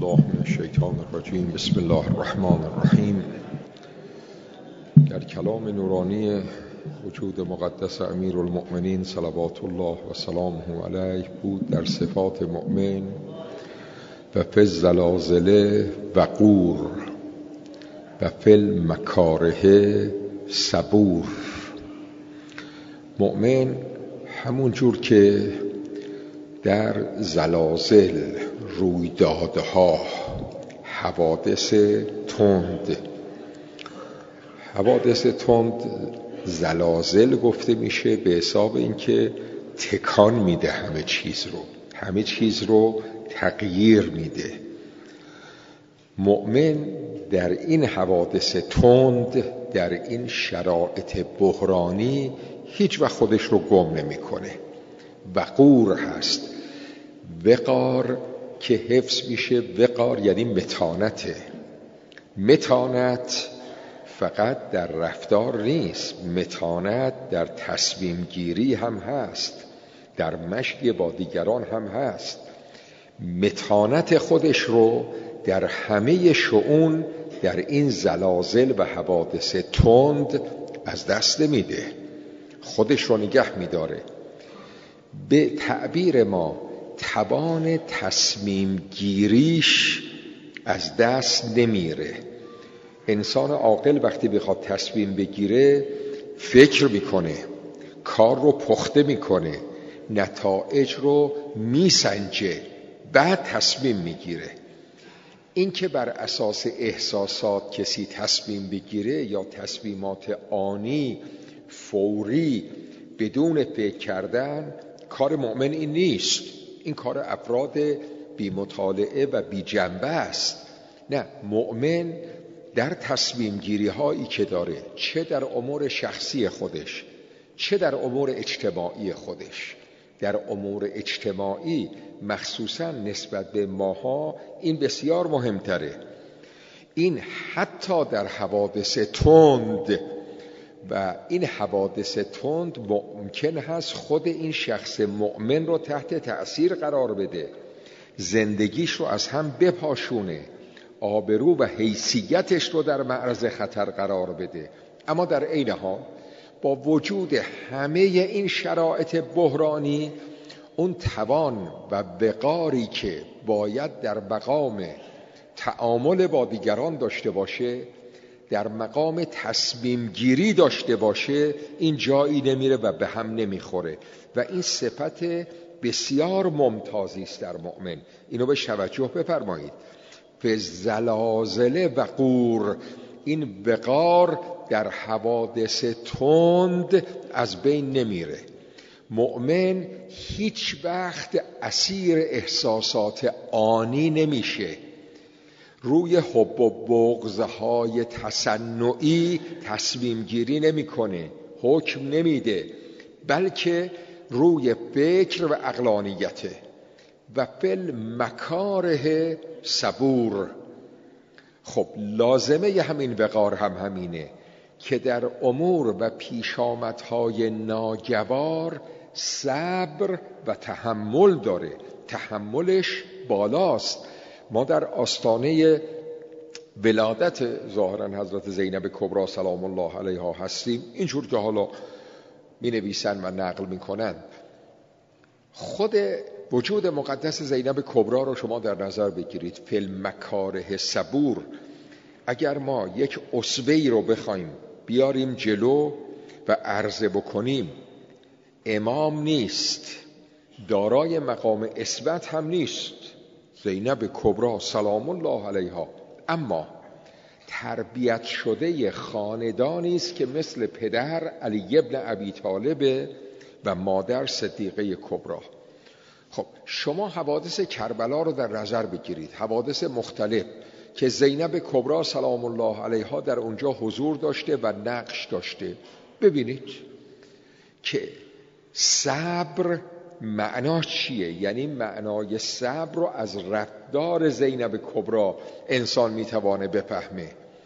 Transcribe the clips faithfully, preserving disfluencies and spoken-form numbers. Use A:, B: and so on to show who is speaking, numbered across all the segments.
A: بالله من الشیطان الرجیم. بسم الله الرحمن الرحیم. در کلام نورانی وجود مقدس امیر المؤمنین صلوات الله و سلامه علیه بود در صفات مؤمن و فی الزلازل وقور و فی المکاره صبور. مؤمن همون جور که در زلازل، رویدادها، حوادث تند حوادث تند زلازل گفته میشه به حساب اینکه تکان میده، همه چیز رو همه چیز رو تغییر میده. مؤمن در این حوادث تند، در این شرایط بحرانی هیچ وقت خودش رو گم نمیکنه. وقور هست. وقار که حفظ میشه، وقار یعنی متانته. متانت فقط در رفتار نیست، متانت در تصمیم گیری هم هست، در مشی با دیگران هم هست. متانت خودش رو در همه شؤون در این زلازل و حوادث تند از دست نمیده، خودش رو نگه میداره. به تعبیر ما توان تصمیم گیریش از دست نمیره. انسان عاقل وقتی بخواد تصمیم بگیره فکر میکنه، کار رو پخته میکنه، نتایج رو میسنجه، بعد تصمیم میگیره. این که بر اساس احساسات کسی تصمیم بگیره یا تصمیمات آنی فوری بدون فکر کردن، کار مؤمن این نیست. این کار افراد بی مطالعه و بی جنبه است. نه، مؤمن در تصمیم گیری هایی که داره، چه در امور شخصی خودش چه در امور اجتماعی خودش، در امور اجتماعی مخصوصا نسبت به ماها این بسیار مهمتره. این حتی در حوادث تند، و این حوادث تند ممکن هست خود این شخص مؤمن رو تحت تأثیر قرار بده، زندگیش رو از هم بپاشونه، آبرو و حیثیتش رو در معرض خطر قرار بده. اما در عین حال با وجود همه این شرایط بحرانی، اون توان و وقاری که باید در مقام تعامل با دیگران داشته باشه، در مقام تصمیم گیری داشته باشه، این جایی نمیره و به هم نمیخوره. و این صفت بسیار ممتازی است در مؤمن. اینو به توجه بفرمایید. فی الزلازل وقور، این وقار در حوادث تند از بین نمیره. مؤمن هیچ وقت اسیر احساسات آنی نمیشه، روی حب و بغضهای تصنعی تصمیم گیری نمی کنه، حکم نمیده، بلکه روی فکر و عقلانیته. و فی المکاره صبور. خب لازمه همین وقار هم همینه که در امور و پیشامدهای ناگوار صبر و تحمل داره، تحملش بالاست. ما در آستانه ولادت ظاهرا حضرت زینب کبری سلام الله علیها هستیم. اینجور که حالا می نویسن و نقل می کنن، خود وجود مقدس زینب کبری رو شما در نظر بگیرید. فی المکاره صبور. اگر ما یک اسوه‌ای رو بخوایم بیاریم جلو و عرضه بکنیم، امام نیست، دارای مقام اسوت هم نیست، زینب کبری سلام الله علیها، اما تربیت شده خاندانی است که مثل پدر علی ابن ابی طالب و مادر صدیقه کبری. خب شما حوادث کربلا رو در نظر بگیرید، حوادث مختلف که زینب کبری سلام الله علیها در اونجا حضور داشته و نقش داشته. ببینید که صبر معناش چیه؟ یعنی معنای صبر رو از رفتار زینب کبری انسان میتوانه بفهمه.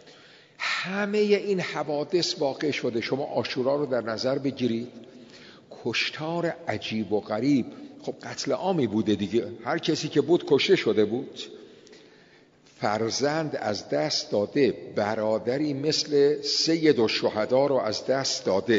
A: همه این حوادث واقع شده. شما عاشورا رو در نظر بگیرید، کشتار عجیب و غریب. خب قتل عامی بوده دیگه، هر کسی که بود کشته شده بود. فرزند از دست داده، برادری مثل سید الشهدا رو از دست داده،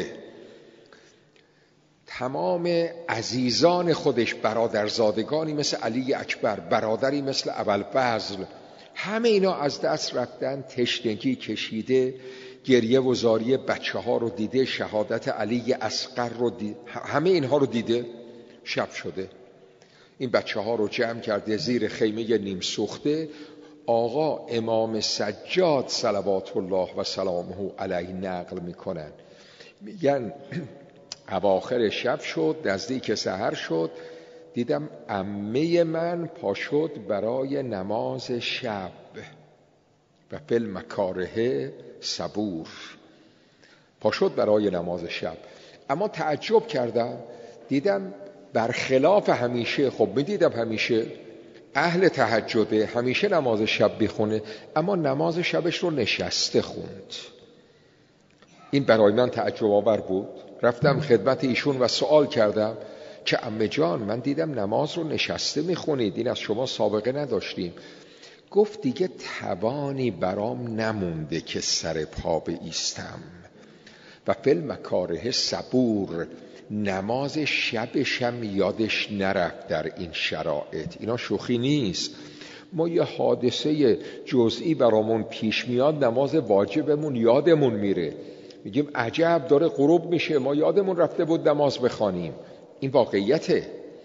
A: تمام عزیزان خودش برادرزادگانی مثل علی اکبر، برادری مثل ابوالفضل، همه اینا از دست رفتن، تشنگی کشیده، گریه و زاری بچه ها رو دیده، شهادت علی اصغر رو دیده، همه اینها رو دیده. شب شده، این بچه ها رو جمع کرده زیر خیمه نیم سوخته. آقا امام سجاد صلوات الله و سلامه علیه نقل میکنن، میگن اواخر شب شد، نزدیک سحر شد، دیدم عمه من پا شد برای نماز شب و فی المکاره صبور، پا شد برای نماز شب. اما تعجب کردم، دیدم برخلاف همیشه، خب میدیدم همیشه اهل تهجده، همیشه نماز شب بخونه، اما نماز شبش رو نشسته خوند. این برای من تعجب آور بود. رفتم خدمت ایشون و سوال کردم که عمه جان من دیدم نماز رو نشسته میخونید، این از شما سابقه نداشتیم. گفت دیگه توانی برام نمونده که سر پا بایستم و فی المکاره صبور، نماز شبشم یادش نرفت در این شرایط. اینا شوخی نیست. ما یه حادثه جزئی برامون پیش میاد، نماز واجبمون یادمون میره، میگیم عجب داره غروب میشه، ما یادمون رفته بود نماز بخوانیم. این واقعیته.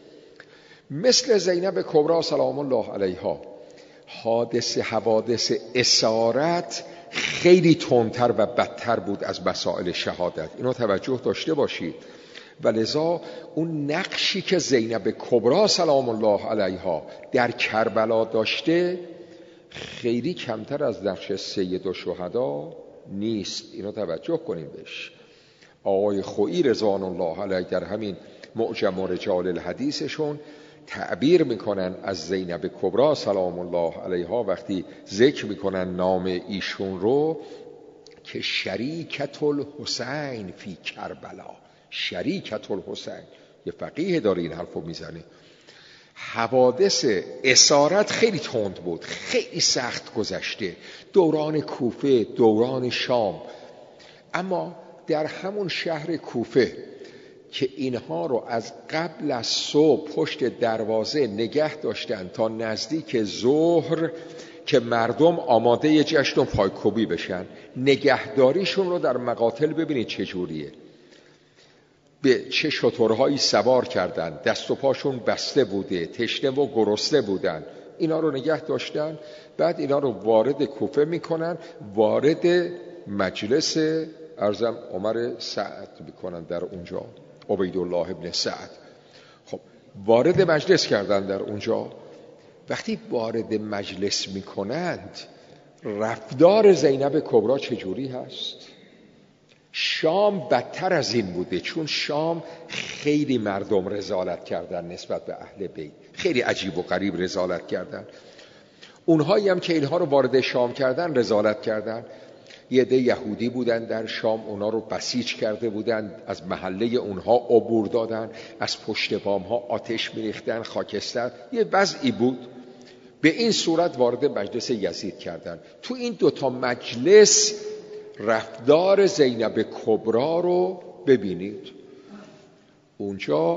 A: مثل زینب کبری سلام الله علیها، حادثه حوادث اسارت خیلی تندتر و بدتر بود از مسائل شهادت، اینو توجه داشته باشید. و لذا اون نقشی که زینب کبری سلام الله علیها در کربلا داشته خیلی کمتر از نقش سید الشهدا نیست، اینو توجه کنیم بهش. آقای خویی رضوان الله علیه در همین معجم رجال الحدیثشون تعبیر میکنن از زینب کبری سلام الله علیها، وقتی ذکر میکنن نام ایشون رو، که شریکت الحسین فی کربلا. شریکت الحسین، یه فقیه داره این حرفو میزنه. حوادث اسارت خیلی تند بود، خیلی سخت گذشته، دوران کوفه، دوران شام. اما در همون شهر کوفه که اینها رو از قبل از صبح پشت دروازه نگه داشتن تا نزدیک ظهر که مردم آماده جشن و پایکوبی بشن، نگهداریشون رو در مقاتل ببینید چجوریه. به چه شترهایی سوار کردن، دست و پاشون بسته بوده، تشنه و گرسنه بودن، اینا رو نگه داشتن. بعد اینا رو وارد کوفه میکنن، وارد مجلس ارزم عمر سعد میکنن در اونجا، عبیدالله ابن سعد. خب وارد مجلس کردن در اونجا. وقتی وارد مجلس میکنند، رفتار زینب کبری چجوری هست؟ شام بدتر از این بوده، چون شام خیلی مردم رذالت کردن نسبت به اهل بیت، خیلی عجیب و غریب رذالت کردن. اونهایی هم که اینها رو وارد شام کردن رذالت کردن. یه عده یهودی بودن در شام، اونا رو بسیج کرده بودن، از محله اونها عبور دادن، از پشت بام ها آتش میریختن، خاکستر، یه وضعی بود. به این صورت وارد مجلس یزید کردن. تو این دوتا مجلس رفتار زینب کبری رو ببینید. اونجا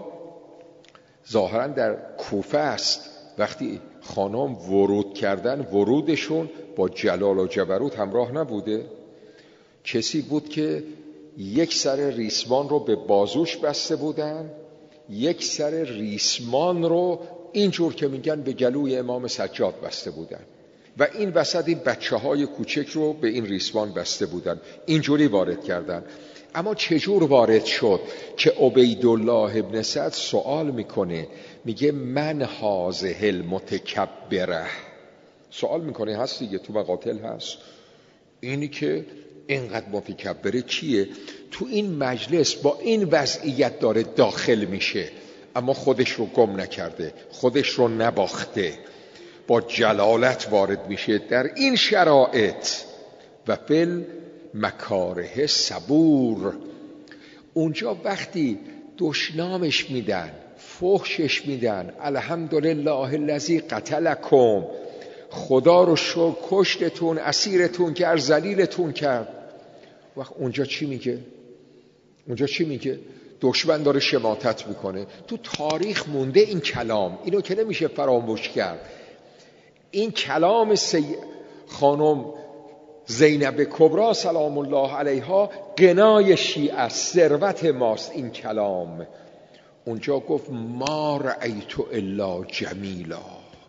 A: ظاهرا در کوفه است، وقتی خانم ورود کردن، ورودشون با جلال و جبروت همراه نبوده. کسی بود که یک سر ریسمان رو به بازوش بسته بودن، یک سر ریسمان رو اینجور که میگن به گلوی امام سجاد بسته بودن و این وسط این بچه های کوچک رو به این ریسمان بسته بودن، اینجوری وارد کردن. اما چجور وارد شد که عبیدالله ابن سعد سوال میکنه، میگه من هذه المتکبره، سوال میکنه، هست دیگه تو مقاتل هست، اینی که اینقدر متکبره کیه؟ تو این مجلس با این وضعیت داره داخل میشه، اما خودش رو گم نکرده، خودش رو نباخته، با جلالت وارد میشه در این شرایط. و فی المکاره صبور. اونجا وقتی دشنامش میدن، فحشش میدن، الحمدلله الذی قتلکم، خدا رو شکر کشتتون، اسیرتون کرد، ذلیلتون کرد. وقت اونجا چی میگه؟ اونجا چی میگه؟ دشمن داره شماتت میکنه. تو تاریخ مونده این کلام، اینو که نمیشه فراموش کرد. این کلام سی... خانم زینب کبری سلام الله علیها غنای شیعه، ثروت ماست این کلام. اونجا گفت ما رأیت الا جمیلا،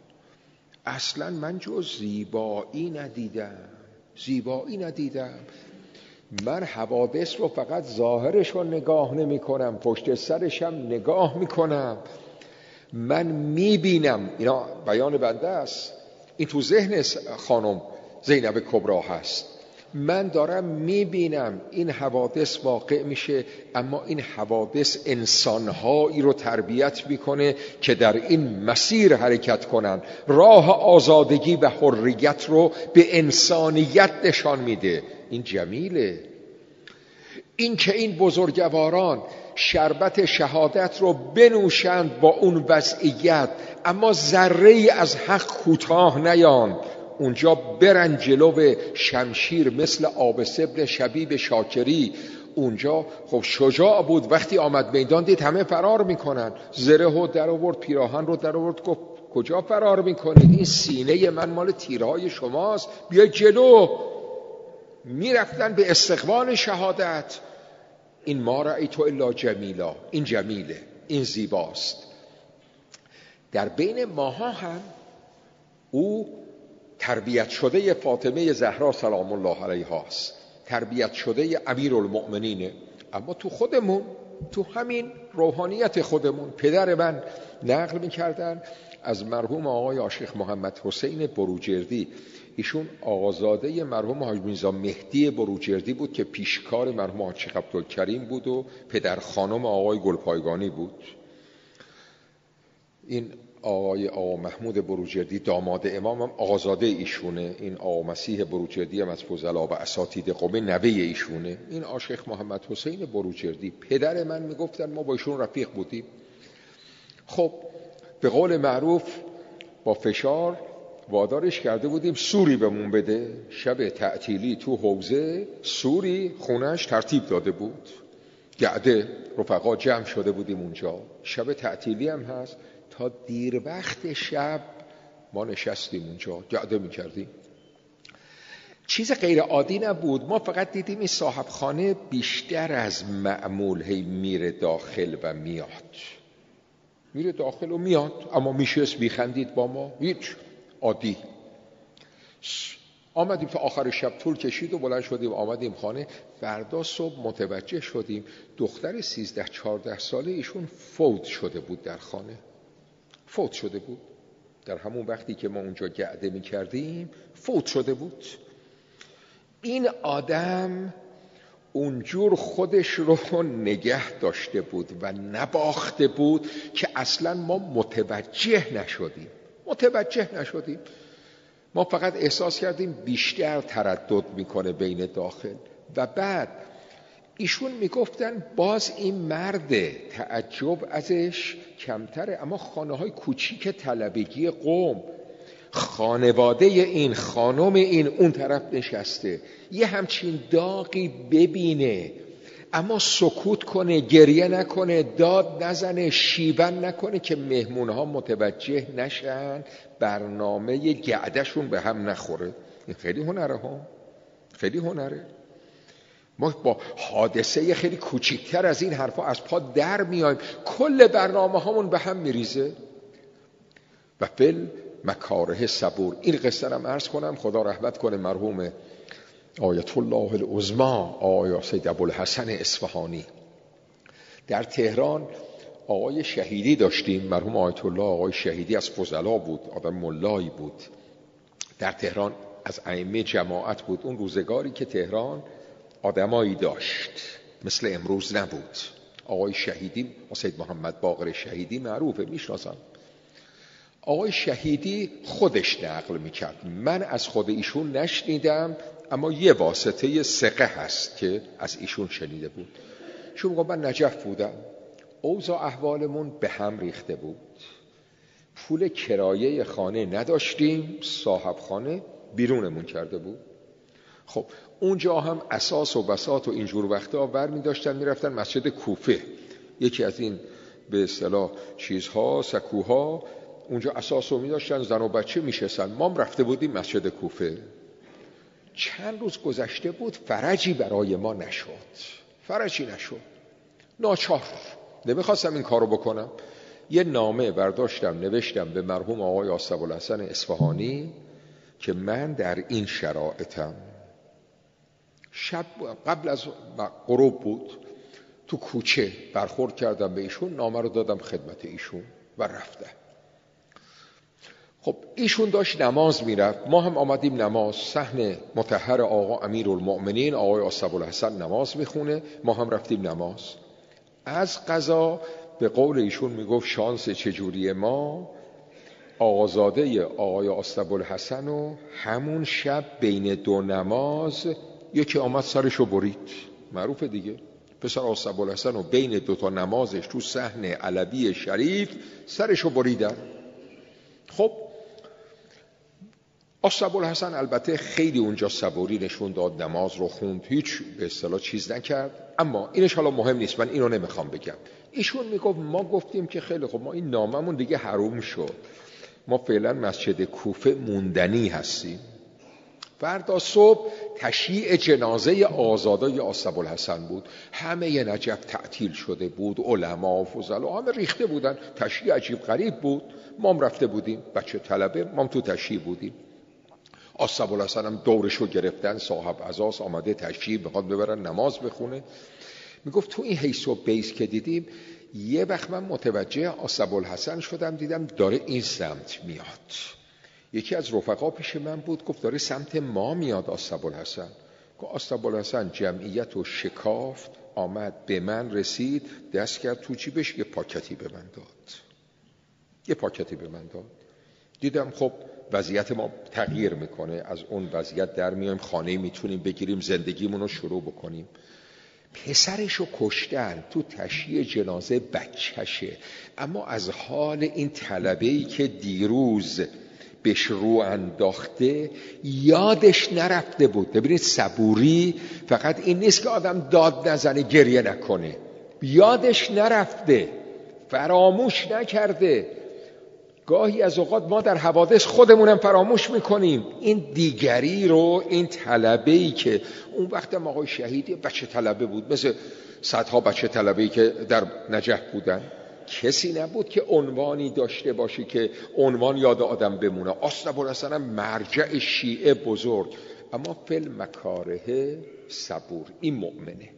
A: اصلا من جز زیبایی ندیدم، زیبایی ندیدم. من حوادث رو فقط ظاهرش رو نگاه نمی کنم، پشت سرش هم نگاه می کنم. من می بینم، اینا بیان بنده است، این تو ذهن خانم زینب کبری هست. من دارم می بینم این حوادث واقع میشه، اما این حوادث انسانهایی رو تربیت میکنه که در این مسیر حرکت کنن، راه آزادگی و حریت رو به انسانیت نشان میده. این جمیله. این که این بزرگواران شربت شهادت رو بنوشند با اون وضعیت، اما ذره از حق کوتاه نیان، اونجا برن جلو شمشیر مثل عابس ابن شبیب شاکری. اونجا خب شجاع بود، وقتی آمد میدان دید همه فرار میکنن، زره رو در آورد، پیراهن رو در آورد، گفت کجا فرار میکنید؟ این سینه من مال تیرهای شماست، بیا جلو. میرفتن به استقبال شهادت. این ما رأیت الا جمیلا، این جمیله، این زیباست. در بین ماها هم او تربیت شده فاطمه زهرا سلام الله علیها است، تربیت شده امیرالمؤمنینه. اما تو خودمون، تو همین روحانیت خودمون، پدر من نقل می‌کردن از مرحوم آقای عاشق محمد حسین بروجردی. ایشون آقازاده مرحوم حاج میرزا مهدی بروجردی بود که پیشکار مرحوم حاج عبدالکریم بود و پدر خانم آقای گلپایگانی بود. این آقای آقا محمود بروجردی داماد امام هم آقازاده ایشونه. این آقا مسیح بروجردی هم از فضلا و اساتید قم نوه ایشونه. این عاشق محمد حسین بروجردی پدر من میگفتن ما با ایشون رفیق بودیم. خب به قول معروف با فشار وادارش کرده بودیم سوری بهمون بده. شب تعطیلی تو حوزه سوری خونش ترتیب داده بود، گعده رفقا جمع شده بودیم اونجا، شب تعطیلی هم هست. تا دیر وقت شب ما نشستیم اونجا گعده میکردیم. چیز غیر عادی نبود. ما فقط دیدیم این صاحب خانه بیشتر از معمول هی میره داخل و میاد، میره داخل و میاد، اما میشست میخندید با ما، هیچ، عادی. آمدیم تا آخر شب طول کشید و بلند شدیم آمدیم خانه. فردا صبح متوجه شدیم دختر سیزده چهارده ساله ایشون فوت شده بود در خانه، فوت شده بود در همون وقتی که ما اونجا گعده می کردیم، فوت شده بود. این آدم اونجور خودش رو نگه داشته بود و نباخته بود که اصلا ما متوجه نشدیم متوجه نشدیم ما فقط احساس کردیم بیشتر تردد میکنه بین داخل. و بعد ایشون میگفتن باز این مرد تعجب ازش کمتره، اما خانه های کوچیک طلبگی قم، خانواده این خانم این اون طرف نشسته، یه همچین داغی ببینه اما سکوت کنه، گریه نکنه، داد نزنه، شیون نکنه که مهمونها متوجه نشن، برنامه گعدشون به هم نخوره. این خیلی هنره ها، خیلی هنره. ما با حادثه خیلی کوچکتر از این حرفا از پا در میایم، کل برنامه هامون به هم میریزه. و فل مکاره صبور. این قصه رو عرض کنم، خدا رحمت کنه مرحوم آیت الله العظمی آقای سید ابوالحسن اصفهانی. در تهران آقای شهیدی داشتیم، مرحوم آیت الله آقای شهیدی از فضلا بود، آدم ملایی بود، در تهران از ائمه جماعت بود. اون روزگاری که تهران آدمایی داشت، مثل امروز نبود. آقای شهیدی، سید محمد باقر شهیدی معروفه، میشناسم. آقای شهیدی خودش نقل میکرد، من از خود ایشون نشنیدم، اما یه واسطه ثقه هست که از ایشون شنیده بود. چون میگم من نجف بودم، اوضاع احوالمون به هم ریخته بود پول کرایه خانه نداشتیم، صاحب خانه بیرونمون کرده بود. خب اونجا هم اساس و بساط و اینجور وقتا ور می داشتن می رفتن مسجد کوفه، یکی از این به اصطلاح چیزها، سکوها، اونجا اساس رو می داشتن، زن و بچه می شستن. ما هم رفته بودیم مسجد کوفه. چند روز گذشته بود، فرجی برای ما نشد، فرجی نشد. ناچار نمیخواستم این کارو بکنم. یه نامه برداشتم نوشتم به مرحوم آقای آستاب‌الحسن اصفهانی که من در این شرایطم، شب قبل از غروب بود، تو کوچه برخورد کردم به ایشون، نامه رو دادم خدمت ایشون و رفتم. خب ایشون داشت نماز میرفت، ما هم آمدیم نماز. صحن مطهر آقا امیرالمؤمنین آقای آستاب‌الحسن نماز میخونه، ما هم رفتیم نماز. از قضا به قول ایشون میگفت شانس چجوری ما، آقازاده آقای آستاب‌الحسن و همون شب بین دو نماز یکی آمد سرشو برید. معروفه دیگه، پسر آستاب‌الحسن و بین دو تا نمازش تو صحن علوی شریف سرشو بریدن. خب آستاب‌الحسن البته خیلی اونجا صبوری نشون داد، نماز رو خوند، هیچ به اصطلاح چیز نکرد. اما اینش حالا مهم نیست، من اینو نمیخوام بگم. ایشون میگفت ما گفتیم که خیلی خب، ما این ناممون دیگه حروم شد، ما فعلا مسجد کوفه موندنی هستیم. فردا صبح تشییع جنازه آزادای آستاب‌الحسن بود، همه نجف تعطیل شده بود، علما و فضلا همه ریخته بودن، تشییع عجیب غریب بود. ما هم رفته بودیم، بچه طلبه، ما هم تو تشییع بودیم. آستاب‌الحسن هم دورشو گرفتن، صاحب عزاست، آمده تشییع بخواد ببرن نماز بخونه. میگفت تو این حیث و بیس که دیدیم، یه وقت من متوجه آستاب‌الحسن شدم، دیدم داره این سمت میاد. یکی از رفقا پیش من بود، گفت داره سمت ما میاد آستاب‌الحسن. گفت آستاب‌الحسن جمعیت و شکافت، آمد به من رسید، دست کرد تو جیبش، یه پاکتی به من داد، یه پاکتی به من داد. دیدم خب وضعیت ما تغییر میکنه، از اون وضعیت در میایم، خانه میتونیم بگیریم، زندگیمون رو شروع بکنیم. پسرشو کشتن، تو تشییع جنازه بچهشه، اما از حال این طلبه‌ای که دیروز بهش رو انداخته یادش نرفته بود. ببینید صبوری فقط این نیست که آدم داد نزنه، گریه نکنه، یادش نرفته، فراموش نکرده. گاهی از اوقات ما در حوادث خودمونم فراموش میکنیم. این دیگری رو، این طلبه‌ای که اون وقت هم آقای شهیدی بچه طلبه بود، مثل صدها بچه طلبه‌ای که در نجف بودن، کسی نبود که عنوانی داشته باشه که عنوان یاد آدم بمونه. آستاب‌الحسن هم مرجع شیعه بزرگ، اما فی المکاره صبور. این مؤمنه،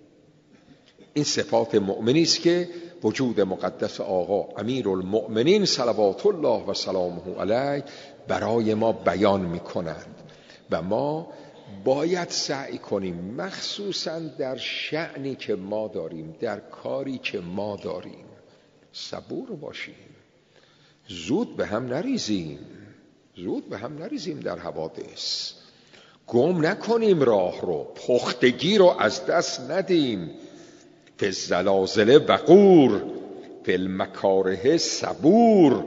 A: این صفات مؤمنی است که وجود مقدس آقا امیرالمؤمنین صلوات الله و سلامه علیه برای ما بیان میکنند و ما باید سعی کنیم، مخصوصا در شأنی که ما داریم، در کاری که ما داریم، صبور باشیم، زود به هم نریزیم، زود به هم نریزیم در حوادث، گم نکنیم راه رو، پختگی رو از دست ندیم. فی الزلازل وقور، فی المکاره صبور.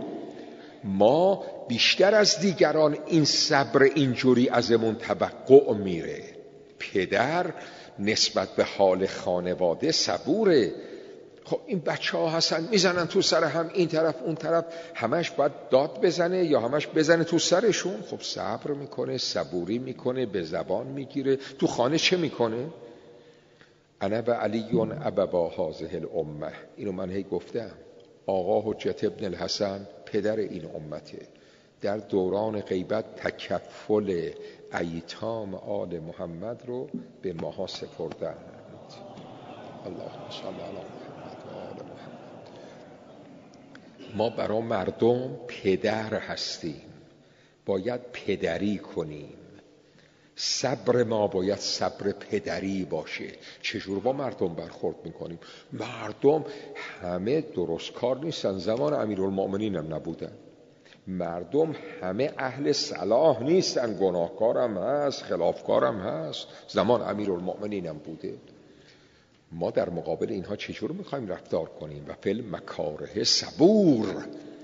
A: ما بیشتر از دیگران این صبر اینجوری ازمون توقع میره. پدر نسبت به حال خانواده صبوره. خب این بچه ها هستن میزنن تو سر هم، این طرف اون طرف، همش باید داد بزنه یا همش بزنه تو سرشون؟ خب صبر میکنه، صبوری میکنه، به زبان میگیره. تو خانه چه میکنه؟ انا و علیون ابوا هذه الامه. اینو من هی گفتم، آقا حجت ابن الحسن پدر این امته، در دوران غیبت تکفل ایتام آل محمد رو به ماها سپردند. اللهم صل علی محمد و آل محمد. ما برای مردم پدر هستیم، باید پدری کنیم. صبر ما باید صبر پدری باشه. چجور با مردم برخورد میکنیم؟ مردم همه درست کار نیستن، زمان امیرالمؤمنین هم نبودن. مردم همه اهل صلاح نیستن، گناهکارم هست، خلافکارم هست، زمان امیرالمؤمنین هم بوده. ما در مقابل اینها چجور میخوایم رفتار کنیم؟ و فی المکاره صبور.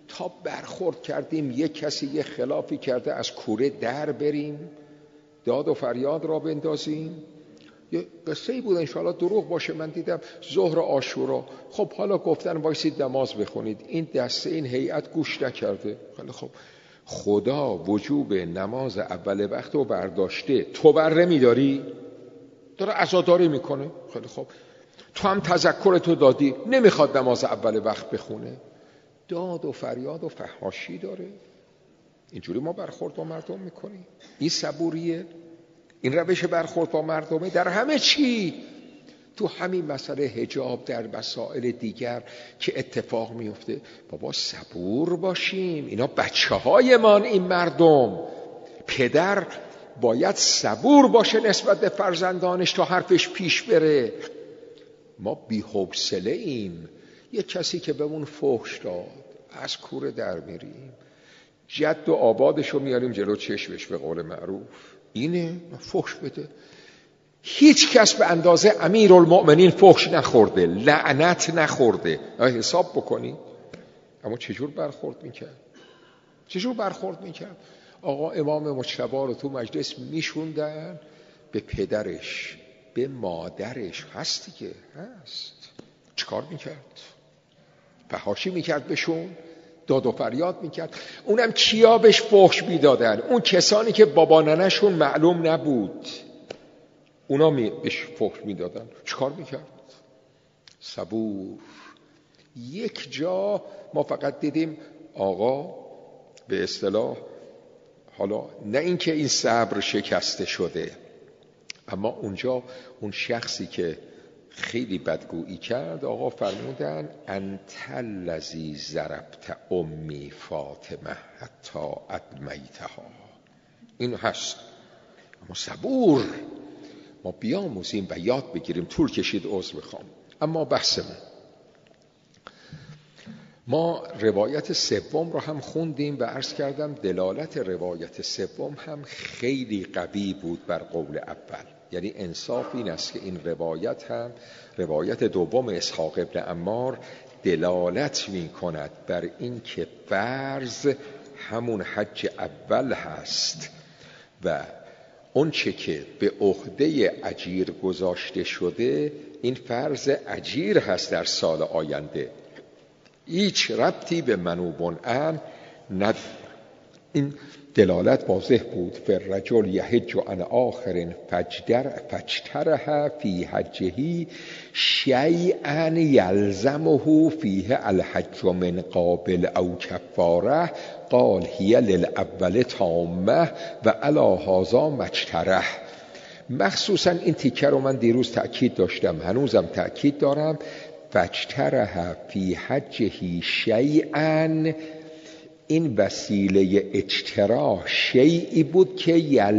A: تا برخورد کردیم یک کسی یه خلافی کرده از کوره در بریم داد و فریاد را بندازیم؟ یه قصه‌ای بود انشاءالله دروغ باشه، من دیدم ظهر عاشورا، خب حالا گفتن وایسید نماز بخونید، این دسته این هیئت گوش نکرده. خیلی خب خدا وجوب نماز اول وقت رو برداشته، تو بر نمیداری؟ داره عزاداری میکنه. خیلی خب تو هم تذکر تو دادی، نمیخواد نماز اول وقت بخونه، داد و فریاد و فحاشی داره. اینجوری ما برخورد با مردم میکنیم؟ این صبوریه؟ این روش برخورد با مردمه در همه چی؟ تو همین مسئله حجاب، در مسائل دیگر که اتفاق میفته، بابا صبور باشیم. اینا بچه های من، این مردم، پدر باید صبور باشه نسبت به فرزندانش تا حرفش پیش بره. ما بی حوصله ایم. یه کسی که بهمون فحش داد از کوره در میریم، جد و آبادشو میاریم جلو چشمش، به قول معروف اینه فحش بده. هیچ کس به اندازه امیرالمؤمنین فحش نخورده، لعنت نخورده. حساب بکنی اما چجور برخورد میکرد؟ چجور برخورد میکرد؟ آقا امام مجتبی رو تو مجلس میشوندن، به پدرش به مادرش هستی که هست چیکار میکرد؟ فحاشی میکرد بهشون، داد و فریاد میکرد. اونم کیا بهش فحش میدادن؟ اون کسانی که بابا ننه‌شون معلوم نبود، اونا بهش فحش میدادن. چیکار میکرد؟ صبور. یک جا ما فقط دیدیم آقا به اصطلاح، حالا نه اینکه این صبر شکسته شده، اما اونجا اون شخصی که خیلی بدگویی کرد، آقا فرمودن انت الذی ضربت امی فاطمه حتی ادمیتها. این هست. اما صبور. ما بیاموزیم و یاد بگیریم. طول کشید، عذر بخوام. اما بحثمون، ما روایت سوم رو هم خوندیم و عرض کردم دلالت روایت سوم هم خیلی قوی بود بر قول اول. یعنی انصاف این است که این روایت هم، روایت دوم اسحاق ابن عمار، دلالت می کند بر این که فرض همون حج اول هست و اون چه که به عهده اجیر گذاشته شده این فرض اجیر هست در سال آینده، هیچ ربطی به منوبون ان ند. این دلالت واضح بود. فالرجل یحج عن آخر فجدر فجتره فی حجه شیئا یلزمه فیه الحج من قابل او کفاره قال هی للاول تامه و علی هذا مجتره. مخصوصا این تیکه رو من دیروز تأکید داشتم، هنوزم تأکید دارم. فجتره فی حجه شیئا، این وسیله اجتراح شیئی بود که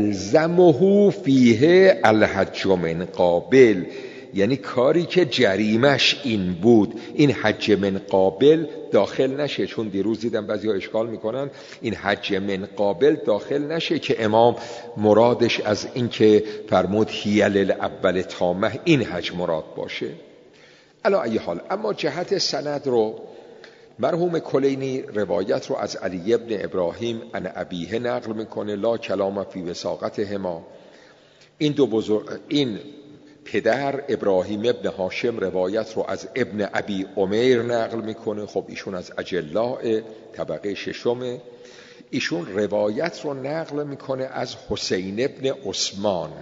A: یلزمه فیه الحج من قابل، یعنی کاری که جریمش این بود. این حج من قابل داخل نشه، چون دیروز دیدم بعضی‌ها اشکال میکنن این حج من قابل داخل نشه که امام مرادش از این که فرمود هی للاول تامه این حج مراد باشه. علی ای حال، اما جهت سند رو مرحوم کلینی روایت رو از علی ابن ابراهیم عن ابیه نقل میکنه، لا کلام فی وثاقتهما. این دو بزرگ، این پدر ابراهیم ابن هاشم روایت رو از ابن ابی عمیر نقل میکنه. خب ایشون از اجلاء طبقه ششمه. ایشون روایت رو نقل میکنه از حسین ابن عثمان.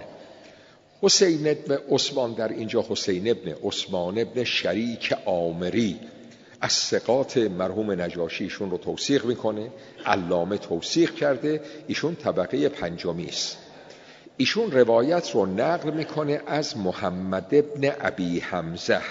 A: حسین ابن عثمان در اینجا حسین ابن عثمان ابن شریک عامری از ثقات مرحوم نجاشی ایشون رو توثیق میکنه، علامه توثیق کرده. ایشون طبقه پنجمی است. ایشون روایت رو نقل میکنه از محمد ابن ابی حمزه.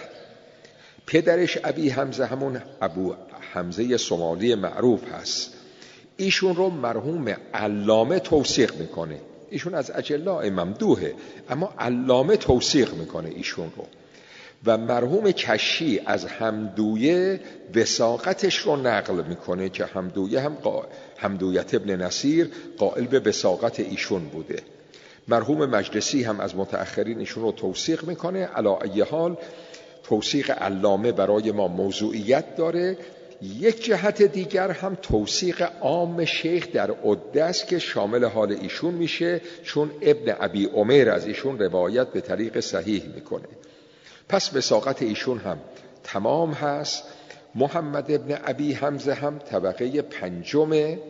A: پدرش ابی حمزه همون ابو حمزه صومالی معروف هست. ایشون رو مرحوم علامه توثیق میکنه. ایشون از اجلاء ممدوحه اما علامه توثیق میکنه ایشون رو. و مرحوم کشی از همدویه وثاقتش رو نقل میکنه که همدویه هم قا... همدویت ابن نصیر قائل به وثاقت ایشون بوده. مرحوم مجلسی هم از متأخرین ایشون رو توثیق میکنه. علی ای حال توثیق علامه برای ما موضوعیت داره. یک جهت دیگر هم توثیق عام شیخ در عده است که شامل حال ایشون میشه، چون ابن ابی عمر از ایشون روایت به طریق صحیح میکنه. پس وثاقت ایشون هم تمام هست. محمد ابن ابی حمزه هم طبقه پنجمه.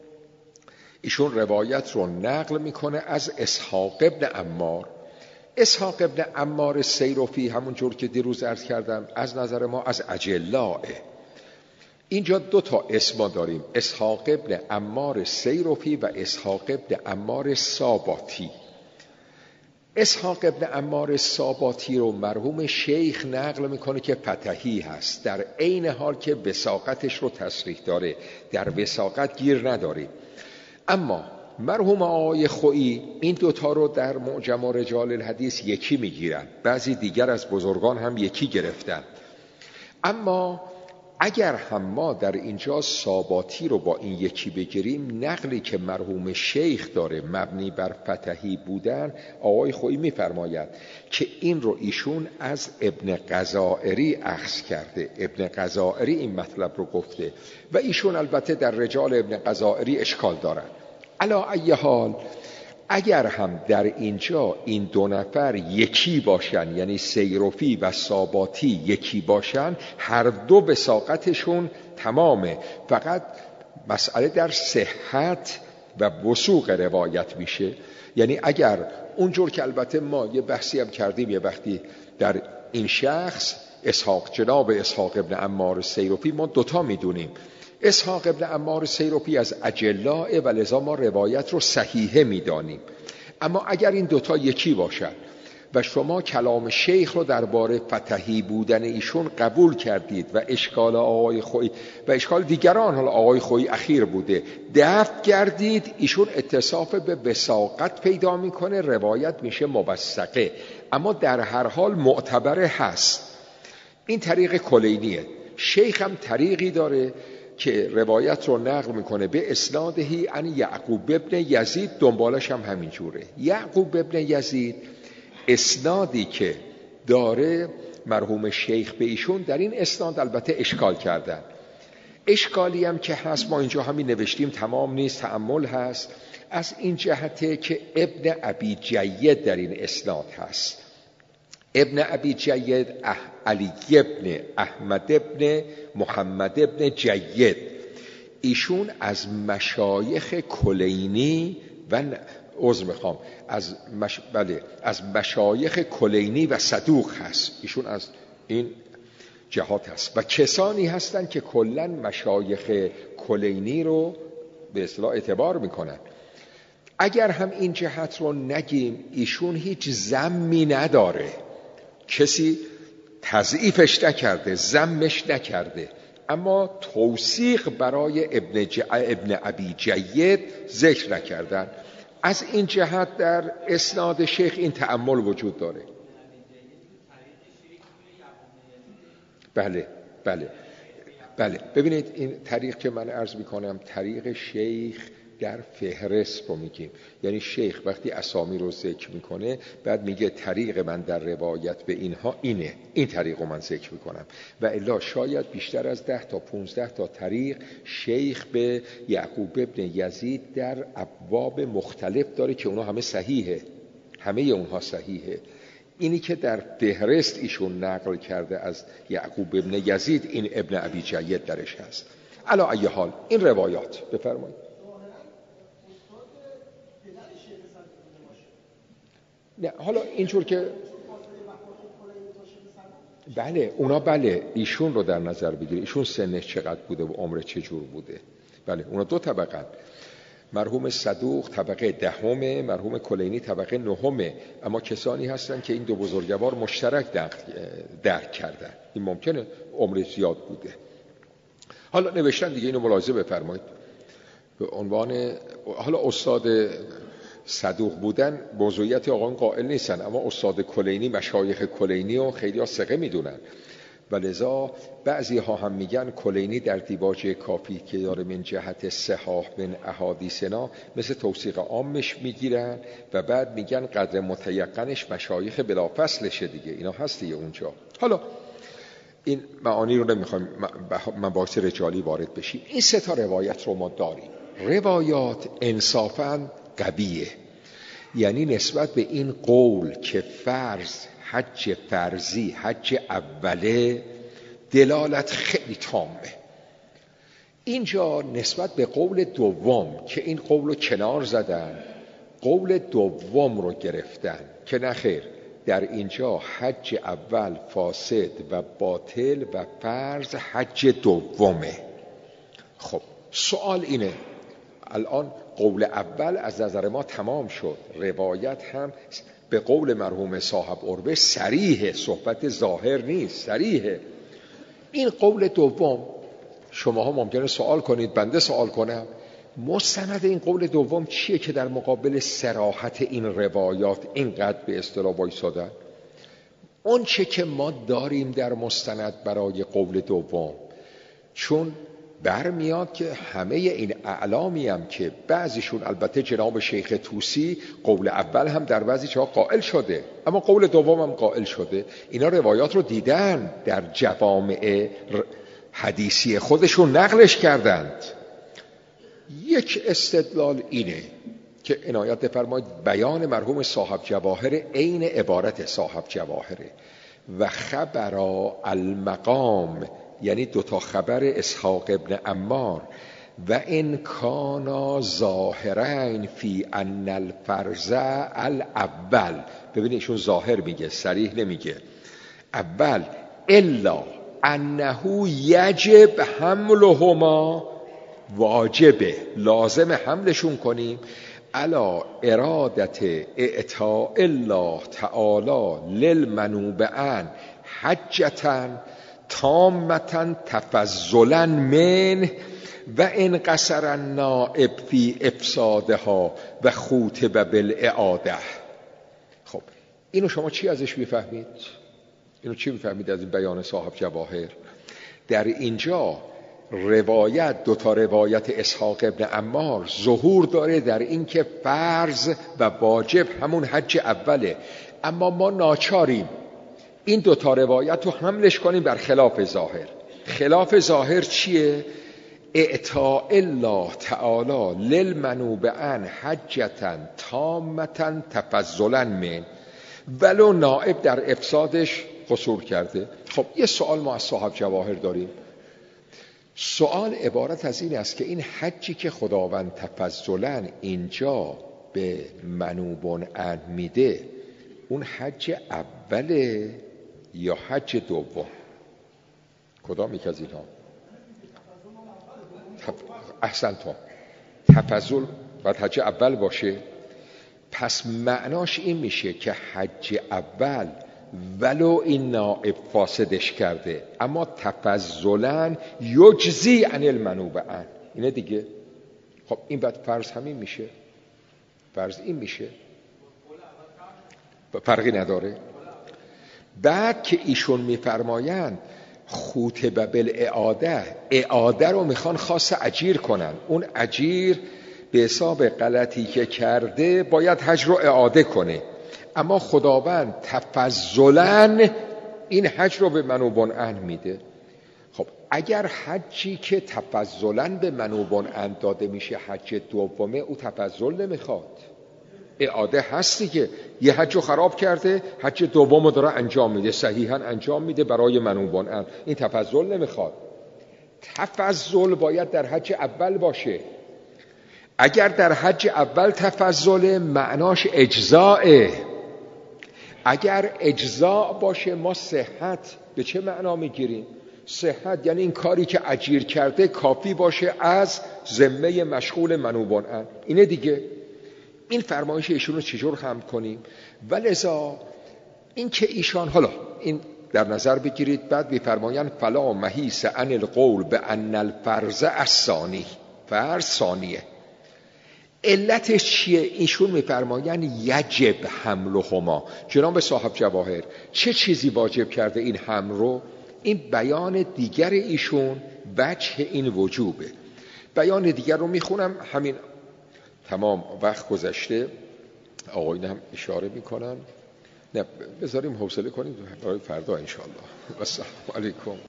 A: ایشون روایت رو نقل میکنه از اسحاق ابن عمار. اسحاق ابن عمار سیرفی همون جور که دیروز عرض کردم از نظر ما از اجلاه. اینجا دو تا اسم داریم، اسحاق ابن عمار سیرفی و اسحاق ابن عمار ساباتی. اسحاق ابن عمار ساباتی رو مرحوم شیخ نقل میکنه که فتحی هست، در عین حال که وثاقتش رو تصریح داره، در وثاقت گیر نداره. اما مرحوم آقای خویی این دوتا رو در معجم رجال الحدیث یکی میگیرن، بعضی دیگر از بزرگان هم یکی گرفتن. اما اگر هم ما در اینجا ساباتی رو با این یکی بگیریم، نقلی که مرحوم شیخ داره مبنی بر فتحی بودن، آقای خویی میفرماید که این رو ایشون از ابن غزائری اخذ کرده. ابن غزائری این مطلب رو گفته و ایشون البته در رجال ابن غزائری اشکال دارن. علی ای حال اگر هم در اینجا این دو نفر یکی باشن، یعنی سیرفی و ساباتی یکی باشن، هر دو وثاقتشون تمامه، فقط مسئله در صحت و وثوق روایت میشه. یعنی اگر اونجور که البته ما یه بحثی هم کردیم یه وقتی در این شخص اسحاق، جناب اسحاق ابن عمار سیرفی، ما دوتا میدونیم، اسحاق ابن عمار سیرفی از اجلاء و لذا ما روایت رو صحیحه میدانیم. اما اگر این دوتا یکی باشن و شما کلام شیخ رو درباره فتحی بودن ایشون قبول کردید و اشکال آقای خویی و اشکال دیگران، حالا آقای خویی اخیر بوده، دفع کردید، ایشون اتصاف به وثاقت پیدا میکنه، روایت میشه موثقه، اما در هر حال معتبر هست. این طریق کلینیه. شیخ هم طریقی داره که روایت رو نقل میکنه به اسنادهی ان یعقوب ابن یزید، دنبالش هم همین جوره. یعقوب ابن یزید اسنادی که داره مرحوم شیخ به ایشون، در این اسناد البته اشکال کردن. اشکالی هم که هست ما اینجا همین نوشتیم، تمام نیست، تأمل هست. از این جهته که ابن ابی جید در این اسناد هست. ابن ابی جید اح... علی ابن احمد ابن محمد ابن جید، ایشون از مشایخ کلینی و عذر میخوام از مش... بله از مشایخ کلینی و صدوق هست. ایشون از این جهات هست و کسانی هستند که کلن مشایخ کلینی رو به اصطلاح اعتبار میکنن. اگر هم این جهت رو نگیم، ایشون هیچ ذمی نداره، کسی تضعیفش نکرده، ذمش نکرده، اما توثیق برای ابن, ج... ابن ابی جید ذکر نکردن. از این جهت در اسناد شیخ این تأمل وجود داره. بله بله بله ببینید این طریق که من عرض میکنم طریق شیخ در فهرست رو میگیم، یعنی شیخ وقتی اسامی رو ذکر میکنه بعد میگه طریق من در روایت به اینها اینه، این طریق رو من ذکر میکنم، و الا شاید بیشتر از ده تا پونزده تا طریق شیخ به یعقوب ابن یزید در ابواب مختلف داره که اونها همه صحیحه، همه اونها صحیحه. اینی که در فهرست ایشون نقل کرده از یعقوب ابن یزید، این ابن ابی جید درش هست. علی ای حال این روایات بفرمایید. نه حالا اینجور که بله اونا بله ایشون رو در نظر بگیری، ایشون سنش چقدر بوده و عمر چجور بوده، بله اونا دو طبقه، مرحوم صدوق طبقه دهمه، مرحوم کلینی طبقه نهمه، اما کسانی هستن که این دو بزرگوار مشترک درک کردن، این ممکنه عمر زیاد بوده. حالا نوشتن دیگه، اینو ملاحظه بفرمایید به عنوان، حالا استاد صدوق بودن موضوعیت آقایون قائل نیستن، اما استاد کلینی، مشایخ کلینی رو خیلی ها ثقه میدونن و لذا بعضی ها هم میگن کلینی در دیباچه کافی که داره من جهت صحاح من احادیثنا مثل توثیق عامش میگیرن و بعد میگن قدر متیقنش مشایخ بلافصلشه دیگه، اینا هست دیگه اونجا. حالا این معانی رو نمیخوایم مباحث رجالی وارد بشیم. این سه تا روایت رو ما داریم. روایات انصافاً قویه، یعنی نسبت به این قول که فرض حج فرضی حج اوله دلالت خیلی تامه. اینجا نسبت به قول دوم که این قول رو کنار زدن، قول دوم رو گرفتن که نخیر، در اینجا حج اول فاسد و باطل و فرض حج دومه. خب سوال اینه، الان قول اول از نظر ما تمام شد، روایت هم به قول مرحوم صاحب عربه صریحه، صحبت ظاهر نیست، صریحه. این قول دوم شماها ممکنه سوال کنید، بنده سوال کنم، مستند این قول دوم چیه که در مقابل صراحت این روایات اینقدر به اصطلاح وایسادن؟ اون چه که ما داریم در مستند برای قول دوم، چون برمیاد که همه این اعلامی هم که بعضیشون، البته جناب شیخ طوسی قول اول هم در بعضی جاها قائل شده اما قول دوم هم قائل شده، اینا روایات رو دیدن، در جوامع حدیثی خودشون نقلش کردند. یک استدلال اینه که عنایت بفرمایید بیان مرحوم صاحب جواهر عین عبارت صاحب جواهره و خبر المقام، یعنی دوتا خبر اسحاق ابن عمار و ان کانا ظاهرین فی ان الفرض الاول. ببینید ایشون ظاهر میگه، صریح نمیگه. اول الا انه یجب حملهما، واجبه لازم حملشون کنیم، الا ارادت اعطاء الله تعالی للمنوبعن حجتا تامتا تفضلا من و ان قصر النائب فی افسادها و خوتب بالاعاده. خب اینو شما چی ازش میفهمید؟ اینو چی میفهمید از این بیان صاحب جواهر؟ در اینجا روایت، دوتا روایت اسحاق ابن عمار ظهور داره در این که فرض و واجب همون حج اوله، اما ما ناچاریم این دوتا روایت رو حملش کنیم بر خلاف ظاهر. خلاف ظاهر چیه؟ اعطاء الله تعالی للمنوبعن حجتا تامتا تفضلا من، ولو نائب در افسادش قصور کرده. خب یه سوال ما از صاحب جواهر داریم. سوال عبارت از این است که این حجی که خداوند تفضلا اینجا به منوبون ان میده، اون حج اوله یا حج دوم؟ کدام یک از اینها؟ احسنتم، تفضل باید حج اول باشه. پس معناش این میشه که حج اول ولو این نائب فاسدش کرده اما تفضلا یجزی عن المنوبعن، اینه دیگه. خب این بعد فرض همین میشه، فرض این میشه، فرقی نداره. بعد که ایشون میفرمایند خوتب بالاعاده، اعاده رو میخوان خاص اجیر کنن، اون اجیر به حساب غلطی که کرده باید حج رو اعاده کنه، اما خداوند تفضلاً این حج رو به منوبون ان میده. خب اگر حجی که تفضلاً به منوبون ان داده میشه حج دومه، او تفضل نمیخواد، اعاده هستی که یه حج رو خراب کرده، حج دوم رو داره انجام میده، صحیحاً انجام میده برای منوبون ان، این تفضل نمیخواد. تفضل باید در حج اول باشه. اگر در حج اول تفضل معناش اجزاءه، اگر اجزاء باشه ما صحت به چه معنا میگیریم؟ صحت یعنی این کاری که اجیر کرده کافی باشه از ذمه مشغول منوبان ان، اینه دیگه. این فرمایش ایشون رو چجور حمل کنیم؟ ولذا این که ایشان، حالا این در نظر بگیرید، بعد میفرمایند فلا محیص عن القول بان الفرض الثانی، فرض ثانیه. علتش چیه؟ ایشون میفرمایند یجب حملهما. جناب صاحب جواهر چه چیزی واجب کرده این حمل رو؟ این بیان دیگر ایشون وجه این وجوبه. بیان دیگر رو میخونم، همین تمام وقت گذشته، آقایون هم اشاره میکنن. نه بذاریم حوصله کنیم برای فردا انشاءالله. السلام علیکم.